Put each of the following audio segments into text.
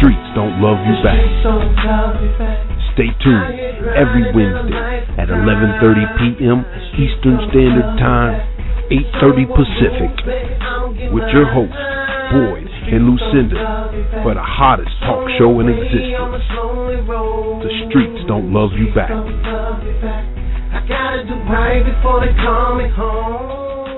streets don't love you back. Stay tuned every Wednesday at 11:30 p.m. Eastern Standard Time, 8:30 Pacific, with your hosts, Boyd and Lucinda, for the hottest talk show in existence. The streets don't love you back. I gotta do right before they call me home.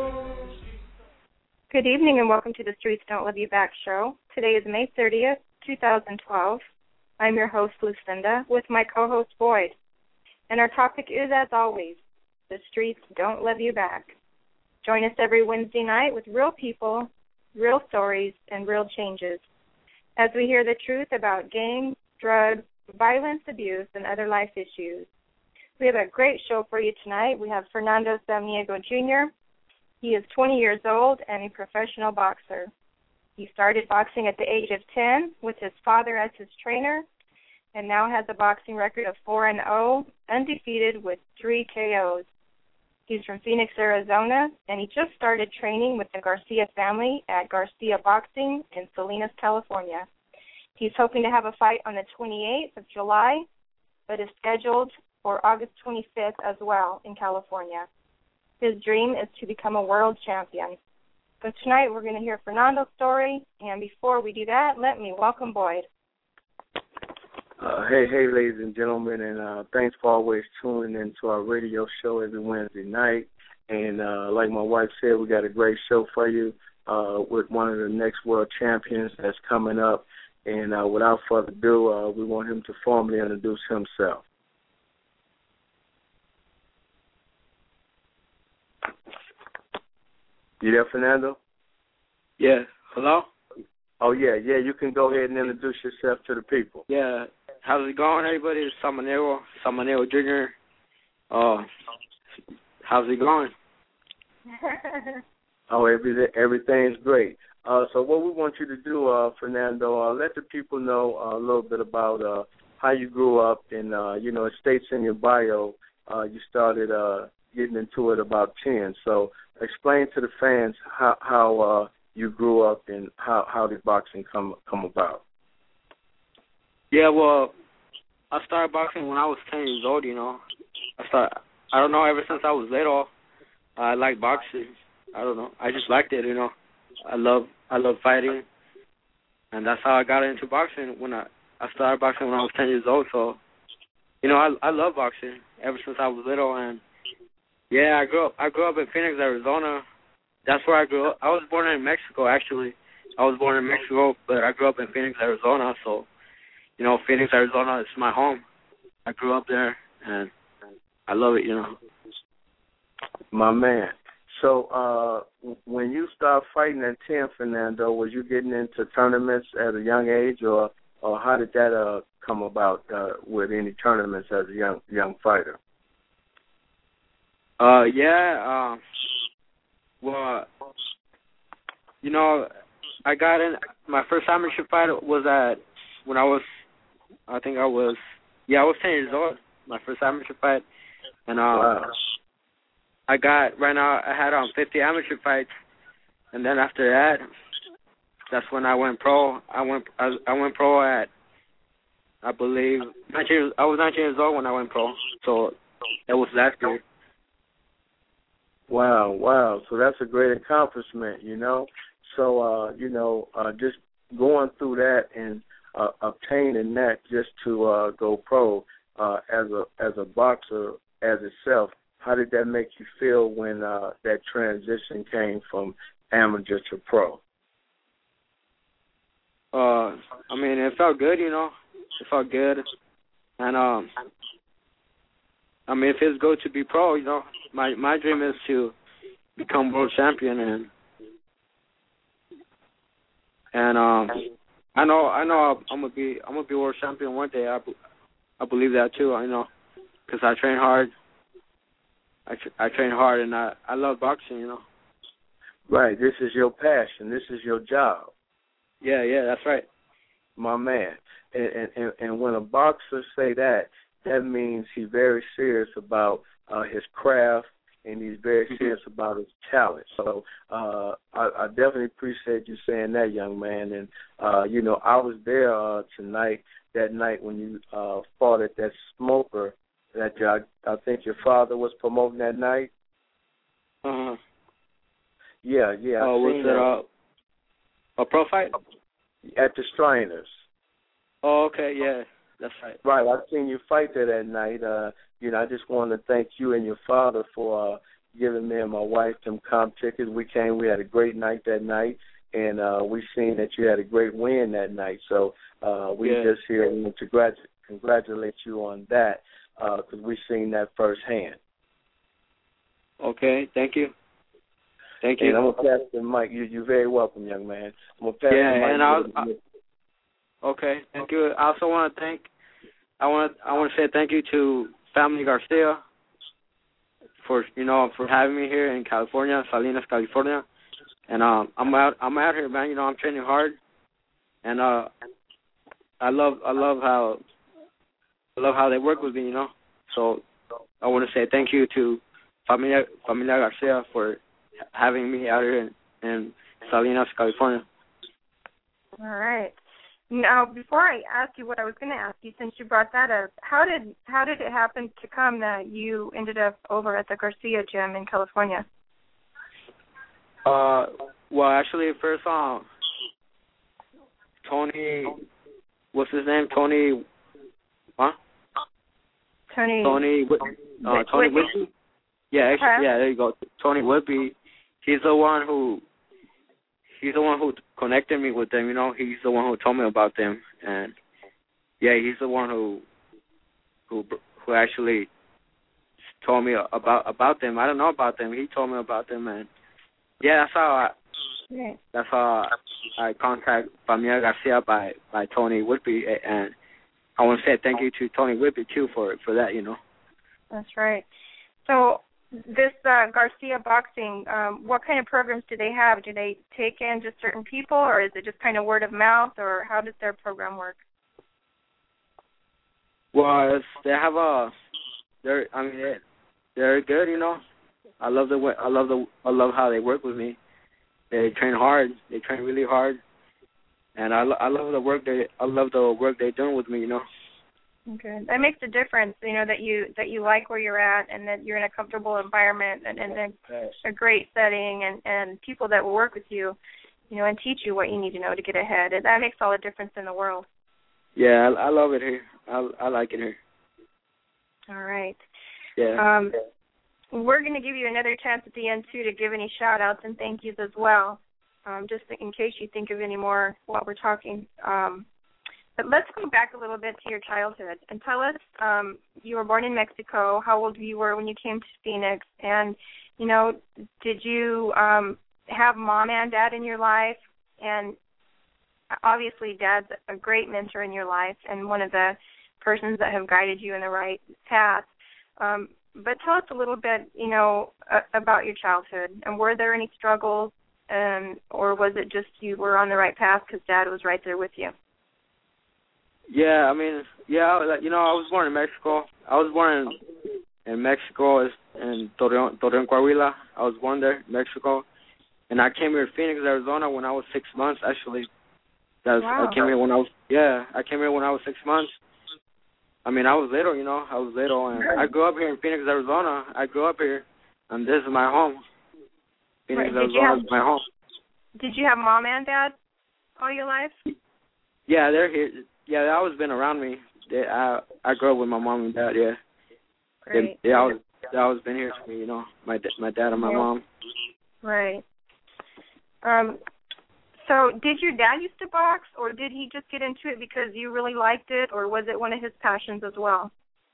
Good evening and welcome to the Streets Don't Love You Back show. Today is May 30th, 2012. I'm your host, Lucinda, with my co-host, Boyd. And our topic is, as always, the streets don't love you back. Join us every Wednesday night with real people, real stories, and real changes as we hear the truth about gangs, drugs, violence, abuse, and other life issues. We have a great show for you tonight. We have Fernando Samaniego Jr. He is 20 years old and a professional boxer. He started boxing at the age of 10 with his father as his trainer and now has a boxing record of 4-0, undefeated with 3 KOs. He's from Phoenix, Arizona, and he just started training with the Garcia family at Garcia Boxing in Salinas, California. He's hoping to have a fight on the 28th of July, but is scheduled for August 25th as well in California. His dream is to become a world champion. So tonight we're going to hear Fernando's story, and before we do that, let me welcome Boyd. Hey, ladies and gentlemen, and thanks for always tuning in to our radio show every Wednesday night. And like my wife said, we got a great show for you with one of the next world champions that's coming up. And without further ado, we want him to formally introduce himself. You there, Fernando? Yeah. Hello? Oh, yeah. You can go ahead and introduce yourself to the people. Yeah. How's it going, everybody? It's Samaniego Jr. How's it going? Everything's great. So what we want you to do, Fernando, let the people know a little bit about how you grew up. And, it states in your bio you started getting into it about 10. So explain to the fans how you grew up and how did boxing come about. Yeah, well, I started boxing when I was 10 years old, I don't know, ever since I was little, I liked boxing. I don't know. I just liked it, I love fighting, and that's how I got into boxing. When I started boxing when I was 10 years old, so, I love boxing ever since I was little, and yeah, I grew up in Phoenix, Arizona. That's where I grew up. I was born in Mexico, actually. I was born in Mexico, but I grew up in Phoenix, Arizona. So, Phoenix, Arizona is my home. I grew up there, and I love it, My man. So when you start fighting at 10, Fernando, was you getting into tournaments at a young age, or how did that come about with any tournaments as a young fighter? Well, I got in, my first amateur fight was when I was 10 years old, my first amateur fight, and wow. I had 50 amateur fights, and then after that, that's when I went pro. I went pro at, I believe, I was 19 years old when I went pro, so it was last year. Wow. So that's a great accomplishment, So, just going through that and obtaining that just to go pro as a boxer as itself, how did that make you feel when that transition came from amateur to pro? It felt good, It felt good. And, it feels good to be pro, My dream is to become world champion, and I know I'm gonna be world champion one day. I believe that too. Because I train hard. I train hard, and I love boxing. Right. This is your passion. This is your job. Yeah, that's right. My man. And when a boxer say that means he's very serious about his craft and he's very serious about his talent. So I definitely appreciate you saying that, young man. And you know, I was there that night when you fought at that smoker that I think your father was promoting that night. Yeah. Oh, was it a pro fight? At the Shriners. Oh, okay, yeah, that's right. Right, I've seen you fight there that night. You know, I just want to thank you and your father for giving me and my wife them comp tickets. We came, we had a great night that night, and we seen that you had a great win that night. So we just here to congratulate you on that because we seen that firsthand. Okay, thank you. Thank you. And I'm going to pass the mic. You're very welcome, young man. I'm going to pass the mic. Okay, thank you. I also want to say thank you to Family Garcia for having me here in California, Salinas, California. And I'm out here, man. You know, I'm training hard, and I love how they work with me. You know, so I want to say thank you to Familia Garcia for having me out here in Salinas, California. All right. Now, before I ask you what I was going to ask you, since you brought that up, how did it happen to come that you ended up over at the Garcia gym in California? Well, actually, first Tony, what's his name? Tony, huh? Tony Whitby. Yeah, actually, yeah, there you go. Tony Whitby. He's the one who connected me with them. You know, he's the one who told me about them, and yeah, he's the one who actually told me about them. I don't know about them. He told me about them, and yeah, that's how I contact Familia Garcia by Tony Whitby, and I want to say thank you to Tony Whitby too for that. You know. That's right. So this Garcia Boxing, what kind of programs do they have? Do they take in just certain people, or is it just kind of word of mouth, or how does their program work? Well, they have they're good, you know. I love how they work with me. They train hard. They train really hard, and I love the work they're doing with me, you know. Okay, that makes a difference, you know, that you like where you're at and that you're in a comfortable environment and a great setting and people that will work with you, you know, and teach you what you need to know to get ahead. And that makes all the difference in the world. Yeah, I love it here. I like it here. All right. Yeah. We're going to give you another chance at the end, too, to give any shout-outs and thank yous as well, just in case you think of any more while we're talking. But let's go back a little bit to your childhood and tell us, you were born in Mexico, how old you were when you came to Phoenix, and, you know, did you have mom and dad in your life? And obviously Dad's a great mentor in your life and one of the persons that have guided you in the right path. But tell us a little bit, you know, about your childhood, and were there any struggles, or was it just you were on the right path because Dad was right there with you? Yeah, I mean, yeah, you know, I was born in Mexico. I was born in Mexico, in Torreon, Coahuila. I was born there, Mexico. And I came here to Phoenix, Arizona when I was 6 months, actually. Wow. I came here when I was 6 months. I mean, I was little, you know. And I grew up here in Phoenix, Arizona. I grew up here, and this is my home. Phoenix, Arizona is my home. Did you have mom and dad all your life? Yeah, they're here. Yeah, they always been around me. I grew up with my mom and dad. Yeah, great. They always been here for me. You know, my dad and my mom. Right. So, did your dad used to box, or did he just get into it because you really liked it, or was it one of his passions as well?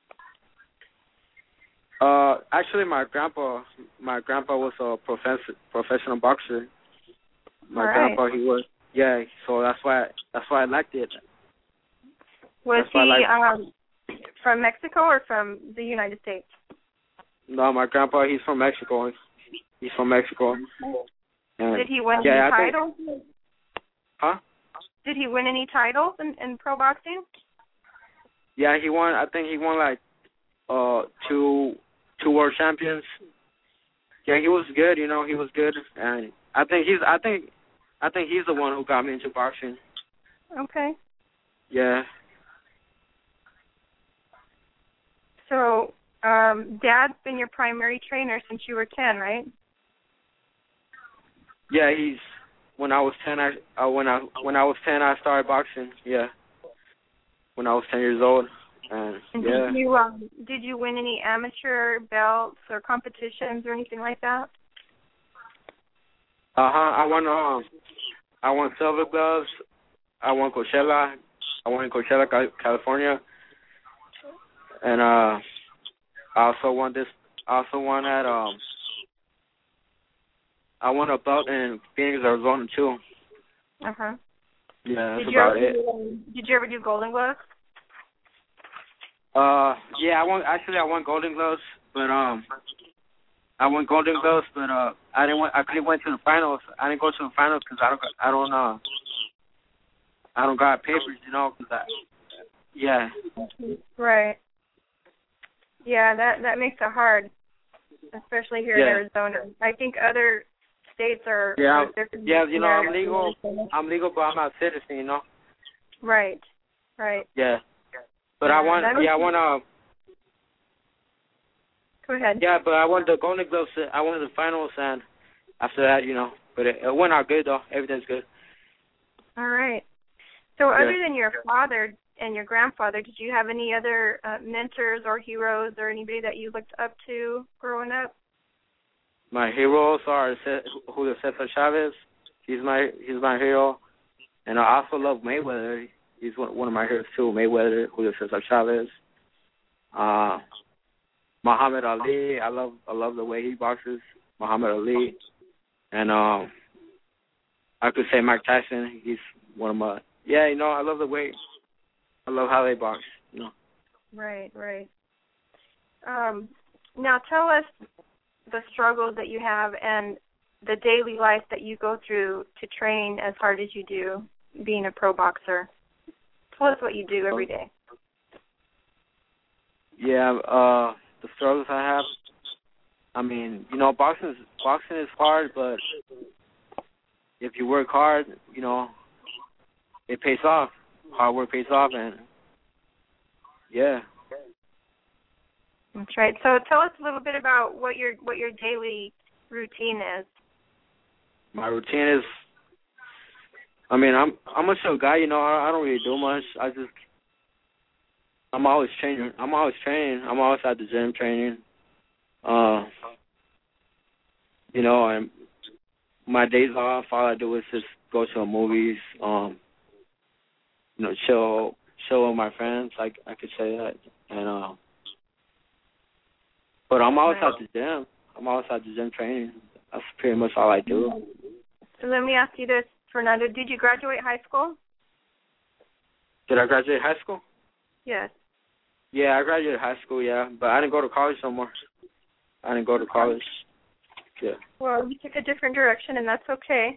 Actually, my grandpa was a professional boxer. My grandpa, he was. Yeah, so that's why I liked it. Was he from Mexico or from the United States? No, my grandpa, he's from Mexico. He's from Mexico. And did he win any titles? Huh? Did he win any titles in pro boxing? Yeah, he won. I think he won like two world champions, Yeah, he was good. You know, he was good, and I think he's the one who got me into boxing. Okay. Yeah. So, Dad's been your primary trainer since you were 10, right? Yeah, when I was 10, when I was 10, I started boxing. Yeah. When I was 10 years old, and yeah. Did you win any amateur belts or competitions or anything like that? I won silver gloves. I won Coachella. I won in Coachella, California, and I also won at I won a belt in Phoenix, Arizona too. Uh-huh. Yeah, that's about it. Did you ever do Golden Gloves? Yeah, I won Golden Gloves, but I won Golden Gloves, but I couldn't went to the finals. I didn't go to the finals because I don't got papers, you know. Yeah. Right. Yeah, that makes it hard, especially here in Arizona. I think other states are different. Yeah, you know, I'm legal, but I'm not a citizen, you know. Right. Yeah. But I won. Go ahead. Yeah, but I won the Golden Gloves. I won the finals, and after that, you know, but it went out good though. Everything's good. All right. So other than your father and your grandfather, did you have any other mentors or heroes or anybody that you looked up to growing up? My heroes are Julio Cesar Chavez. He's my hero, and I also love Mayweather. He's one of my heroes too. Mayweather, Julio Cesar Chavez, Muhammad Ali. I love the way he boxes. Muhammad Ali, and I could say Mike Tyson. He's one of my. Yeah, you know, I love the way. I love how they box. You know. Right. Now tell us the struggles that you have and the daily life that you go through to train as hard as you do, being a pro boxer. Tell us what you do every day. Yeah, the struggles I have. I mean, you know, boxing is hard, but if you work hard, you know, it pays off. Hard work pays off, and yeah. That's right. So tell us a little bit about what your daily routine is. My routine is, I mean, I'm a chill guy, you know. I don't really do much. I'm always training. I'm always at the gym training. You know, and my days off, all I do is just go to the movies. You know, chill with my friends. I could say that, and but I'm always at the gym. I'm always at the gym training. That's pretty much all I do. So let me ask you this, Fernando. Did you graduate high school? Did I graduate high school? Yes. Yeah, I graduated high school, yeah. But I didn't go to college no more. I didn't go to college. Yeah. Well, you took a different direction, and that's okay.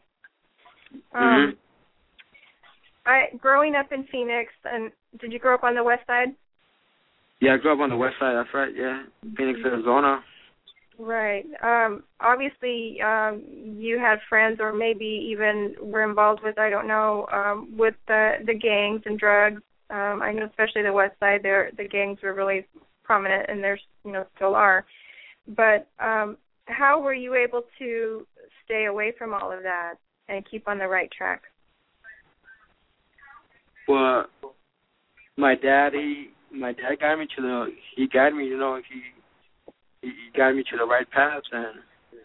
Growing up in Phoenix, and did you grow up on the west side? Yeah, I grew up on the west side, that's right, yeah. Phoenix, Arizona. Right. Obviously, you had friends or maybe even were involved with, I don't know, with the gangs and drugs. I know especially the west side, the gangs were really prominent, and there's, you know, still are. But how were you able to stay away from all of that and keep on the right track? Well, my dad got me to he guided me, you know, he guided me to the right path, and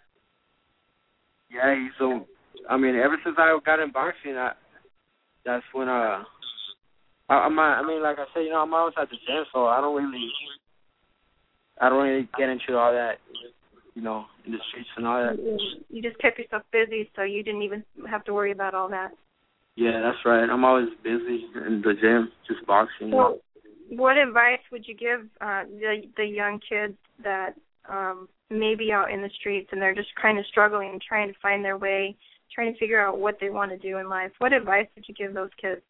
yeah, I mean, ever since I got in boxing, that's when I mean, like I said, you know, I'm always at the gym, so I don't really get into all that, you know, in the streets and all that. You just kept yourself busy, so you didn't even have to worry about all that. Yeah, that's right. I'm always busy in the gym, just boxing. Well, what advice would you give the young kids that may be out in the streets and they're just kind of struggling and trying to find their way, trying to figure out what they want to do in life? What advice would you give those kids?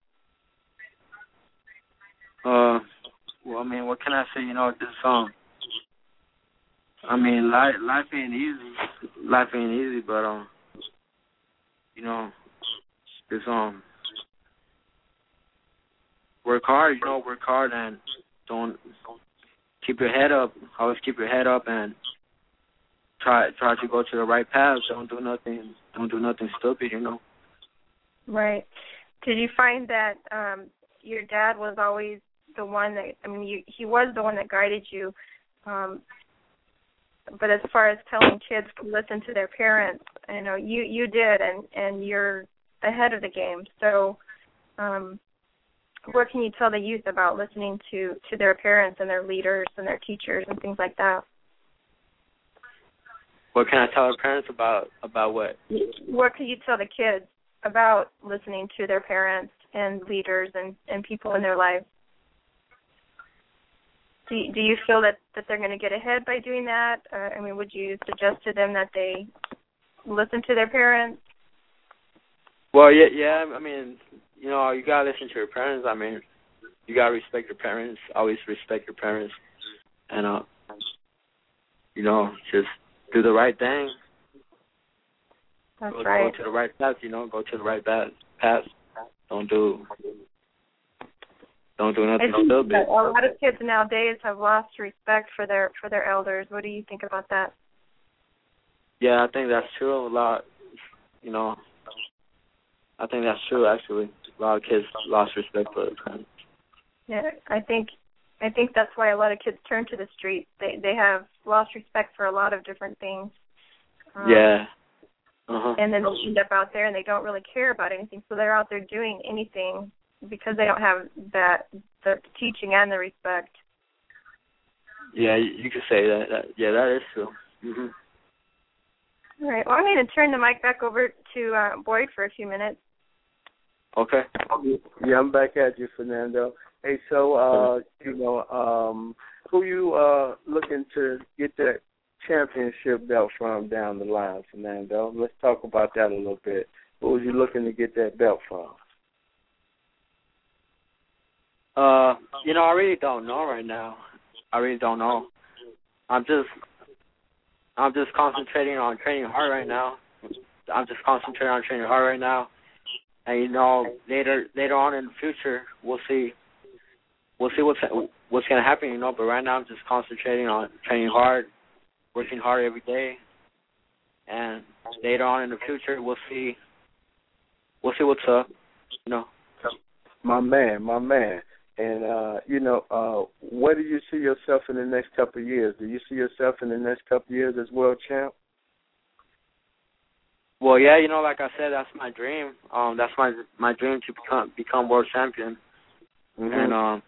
Well, I mean, what can I say? You know, I mean, life ain't easy. Life ain't easy, but you know, just work hard. You know, work hard and don't keep your head up. Always keep your head up and try to go to the right path. Don't do nothing stupid. You know. Right. Did you find that your dad was always the one that, I mean, he was the one that guided you, but as far as telling kids to listen to their parents, I know you did, and you're ahead of the game. So what can you tell the youth about listening to their parents and their leaders and their teachers and things like that? What can I tell our parents about what? What can you tell the kids about listening to their parents and leaders and people in their lives? Do you feel that they're going to get ahead by doing that? I mean, would you suggest to them that they listen to their parents? Well, yeah. I mean, you know, you got to listen to your parents. I mean, you got to respect your parents. Always respect your parents. And, you know, just do the right thing. That's right. Go to the right path, you know. Go to the right path. Don't do nothing stupid. A lot of kids nowadays have lost respect for their elders. What do you think about that? Yeah, I think that's true. A lot, you know. I think that's true. Actually, a lot of kids lost respect for their parents. Yeah, I think that's why a lot of kids turn to the street. They have lost respect for a lot of different things. Yeah. And then they end up out there and they don't really care about anything. So they're out there doing anything because they don't have the teaching and the respect. Yeah, you could say that. Yeah, that is true. All right. Well, I'm going to turn the mic back over to Boyd for a few minutes. Okay. Yeah, I'm back at you, Fernando. Hey, so, you know, who you looking to get that championship belt from down the line, Fernando? Let's talk about that a little bit. Who was you looking to get that belt from? You know, I really don't know right now. I really don't know. I'm just concentrating on training hard right now. And you know, later on in the future, we'll see what's gonna happen. You know, but right now I'm just concentrating on training hard, working hard every day, and later on in the future, we'll see what's up. You know. My man. And, you know, where do you see yourself in the next couple of years? Do you see yourself in the next couple of years as world champ? Well, yeah, you know, like I said, that's my dream. That's my dream to become world champion. And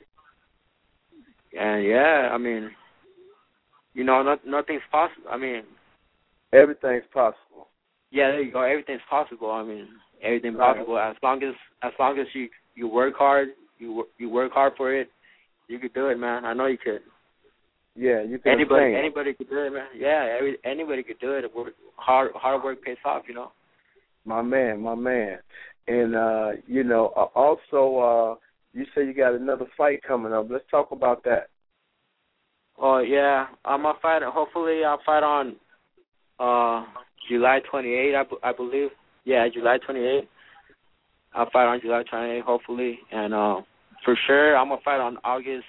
yeah, I mean, you know, nothing's possible. I mean, everything's possible. Yeah, there you go. Everything's possible. I mean, everything's possible as long as you work hard. You work hard for it. You could do it, man. I know you could. Yeah, you can. Anybody could do it, man. Yeah, anybody could do it. Hard work pays off, you know. My man. And you know, also, you say you got another fight coming up. Let's talk about that. Oh yeah, I'm gonna fight. Hopefully, I'll fight on July 28th, I believe. Yeah, July 28th. I'll fight on July 28th, hopefully, and for sure I'm gonna fight on August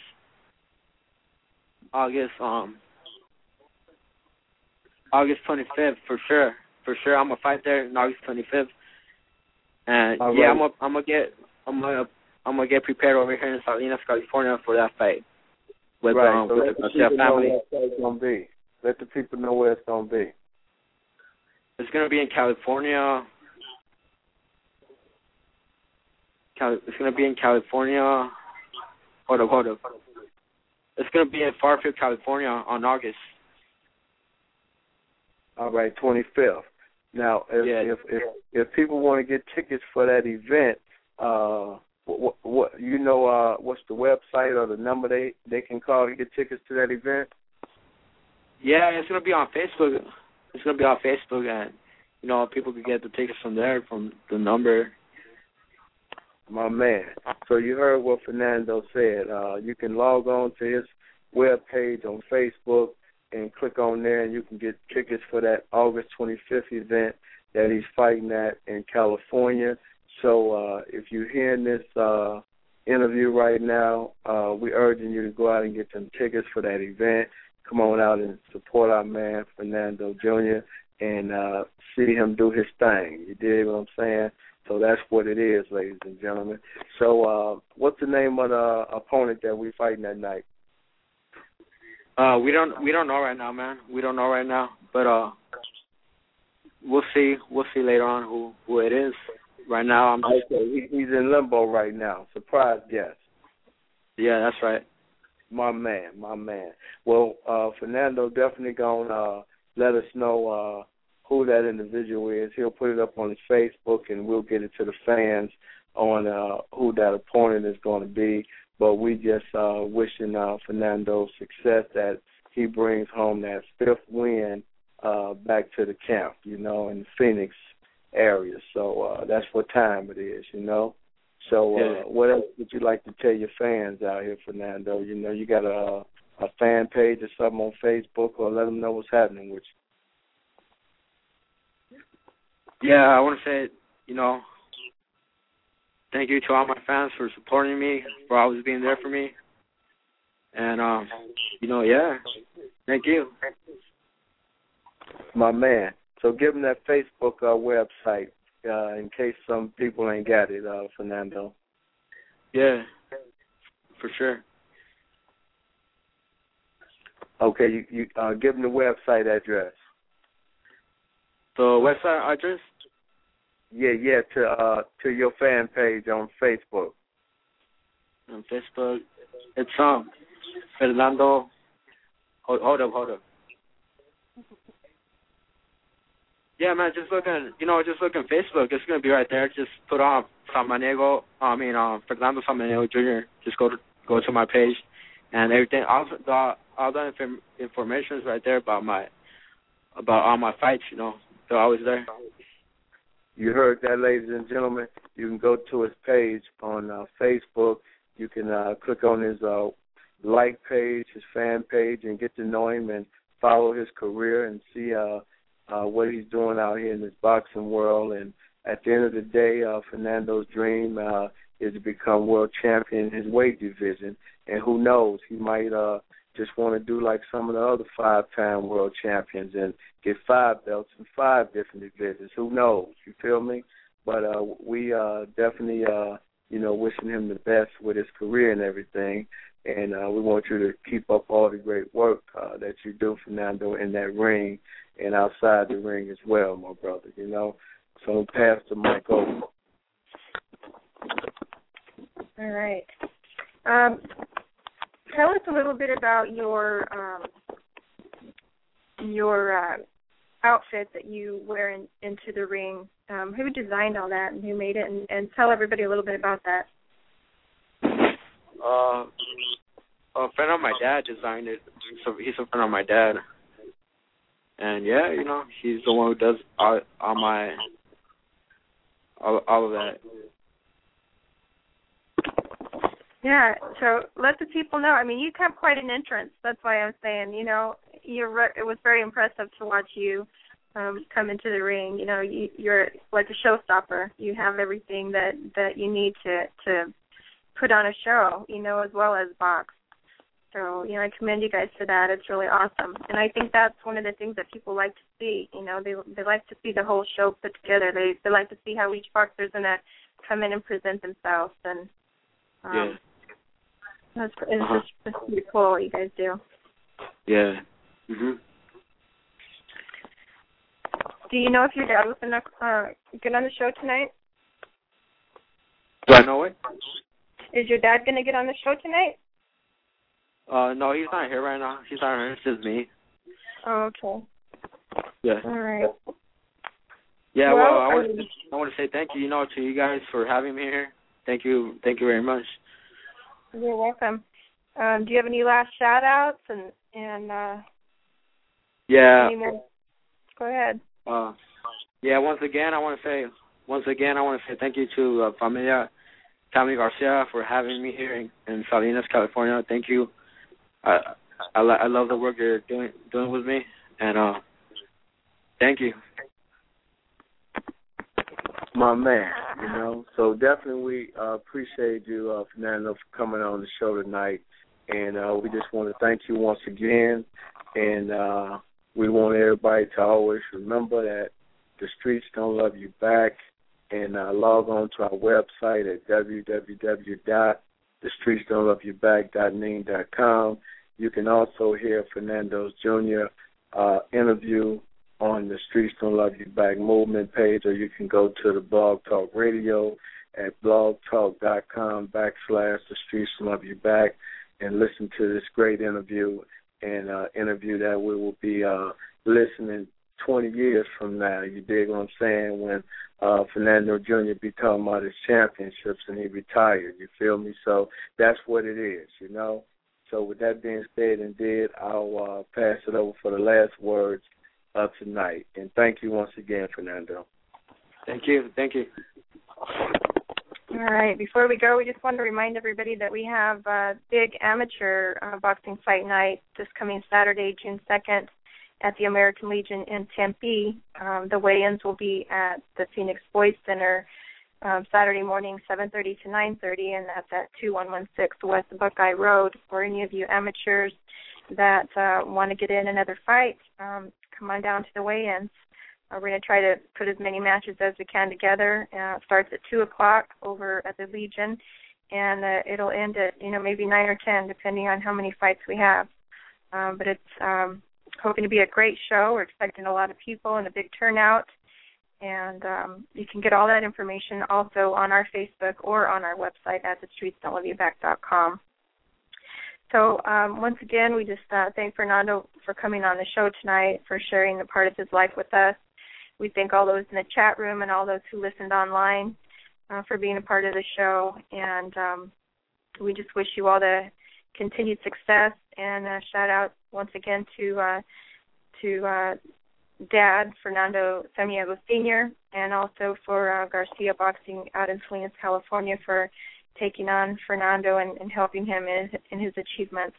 25th for sure. For sure, I'm gonna fight there on August 25th, and all yeah, right. I'm gonna get prepared over here in Salinas, California for that fight with the Garcia family. Let the people know where it's gonna be. It's gonna be in California. It's going to be in California. Hold up. It's going to be in Fairfield, California on August. All right, 25th. Now, if people want to get tickets for that event, what you know, what's the website or the number they can call to get tickets to that event? Yeah, it's going to be on Facebook. And, you know, people can get the tickets from there, from the number. My man. So you heard what Fernando said. You can log on to his webpage on Facebook and click on there, and you can get tickets for that August 25th event that he's fighting at in California. So if you're hearing this interview right now, we're urging you to go out and get some tickets for that event. Come on out and support our man, Fernando Jr., and see him do his thing. You dig what I'm saying? So that's what it is, ladies and gentlemen. So what's the name of the opponent that we're fighting that night? We don't know right now, man. We don't know right now, but we'll see. We'll see later on who it is. Right now, I'm just... Okay, he's in limbo right now. Surprise guest. Yeah, that's right. My man. Well, Fernando definitely gonna let us know who that individual is. He'll put it up on his Facebook, and we'll get it to the fans on who that opponent is going to be. But we just wishing Fernando success, that he brings home that 5th win back to the camp, in the Phoenix area. So that's what time it is, So what else would you like to tell your fans out here, Fernando? You got a fan page or something on Facebook, or let them know what's happening with you. Yeah, I want to say, thank you to all my fans for supporting me, for always being there for me. And, thank you. My man. So give them that Facebook website in case some people ain't got it, Fernando. Yeah, for sure. Okay, you give them the website address. The website address? Yeah, to your fan page on Facebook. On Facebook, it's Fernando. Hold up. Yeah, man, just look on Facebook. It's gonna be right there. Just put on Fernando Samaniego Jr. Just go to my page, and everything. Also, all the information is right there about all my fights. They're always there. You heard that, ladies and gentlemen. You can go to his page on Facebook. You can click on his like page, his fan page, and get to know him and follow his career and see what he's doing out here in this boxing world. And at the end of the day, Fernando's dream is to become world champion in his weight division. And who knows, he might just want to do like some of the other 5-time world champions and get 5 belts in 5 different divisions. Who knows? You feel me? But we definitely, wishing him the best with his career and everything. And we want you to keep up all the great work that you do, Fernando, in that ring and outside the ring as well, my brother, So I'll pass the mic over. All right. Tell us a little bit about your outfit that you wear into the ring. Who designed all that and who made it? And tell everybody a little bit about that. A friend of my dad designed it. He's a friend of my dad. And, he's the one who does all of that. Yeah, so let the people know. I mean, you have quite an entrance. That's why I was saying, it was very impressive to watch you come into the ring. You're like a showstopper. You have everything that you need to put on a show, as well as box. So, I commend you guys for that. It's really awesome. And I think that's one of the things that people like to see. They like to see the whole show put together. They like to see how each boxer's going to come in and present themselves. And it's just pretty cool what you guys do. Yeah. Mhm. Do you know if your dad was going to get on the show tonight? Do I know it? Is your dad going to get on the show tonight? No, he's not here right now. He's not here. It's just me. Oh, okay. Yeah. All right. Yeah, well I want to say thank you, to you guys for having me here. Thank you very much. You're welcome. Do you have any last shout-outs and yeah. any more? Go ahead. Once again I want to say thank you to Familia Tommy Garcia for having me here in Salinas, California. Thank you. I love the work you're doing with me, and thank you. My man, so definitely we appreciate you, Fernando, for coming on the show tonight, and we just want to thank you once again, and we want everybody to always remember that the streets don't love you back, and log on to our website at www.thestreetsdon'tloveyouback.ning.com. You can also hear Fernando's Jr. Interview on the Streets Don't Love You Back movement page, or you can go to the Blog Talk Radio at blogtalk.com/The Streets Don't Love You Back and listen to this great interview, and interview that we will be listening 20 years from now. You dig what I'm saying? When Fernando Jr. be talking about his championships and he retired. You feel me? So that's what it is, So with that being said and did, I'll pass it over for the last words of tonight. And thank you once again, Fernando. Thank you. All right. Before we go, we just want to remind everybody that we have a big amateur boxing fight night this coming Saturday, June 2nd, at the American Legion in Tempe. The weigh-ins will be at the Phoenix Boys Center Saturday morning, 7:30 to 9:30, and that's at 2116 West Buckeye Road. For any of you amateurs that want to get in another fight, come on down to the weigh-ins. We're going to try to put as many matches as we can together. It starts at 2 o'clock over at the Legion, and it'll end at, maybe 9 or 10, depending on how many fights we have. But it's hoping to be a great show. We're expecting a lot of people and a big turnout. And you can get all that information also on our Facebook or on our website at thestreetsdon'tloveyouback.com. So once again, we just thank Fernando for coming on the show tonight, for sharing a part of his life with us. We thank all those in the chat room and all those who listened online for being a part of the show. And we just wish you all the continued success. And shout out once again to Dad, Fernando Samaniego Sr., and also for Garcia Boxing out in Salinas, California, for taking on Fernando and helping him in his achievements.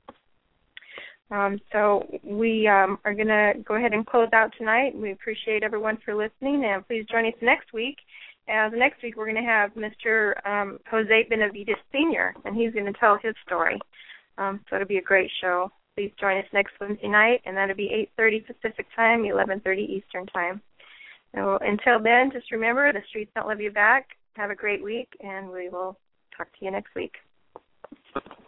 So we are going to go ahead and close out tonight. We appreciate everyone for listening, and please join us next week. Next week we're going to have Mr. Jose Benavides Sr., and he's going to tell his story. So it'll be a great show. Please join us next Wednesday night, and that'll be 8:30 Pacific Time, 11:30 Eastern Time. So until then, just remember, the streets don't love you back. Have a great week, and we will talk to you next week.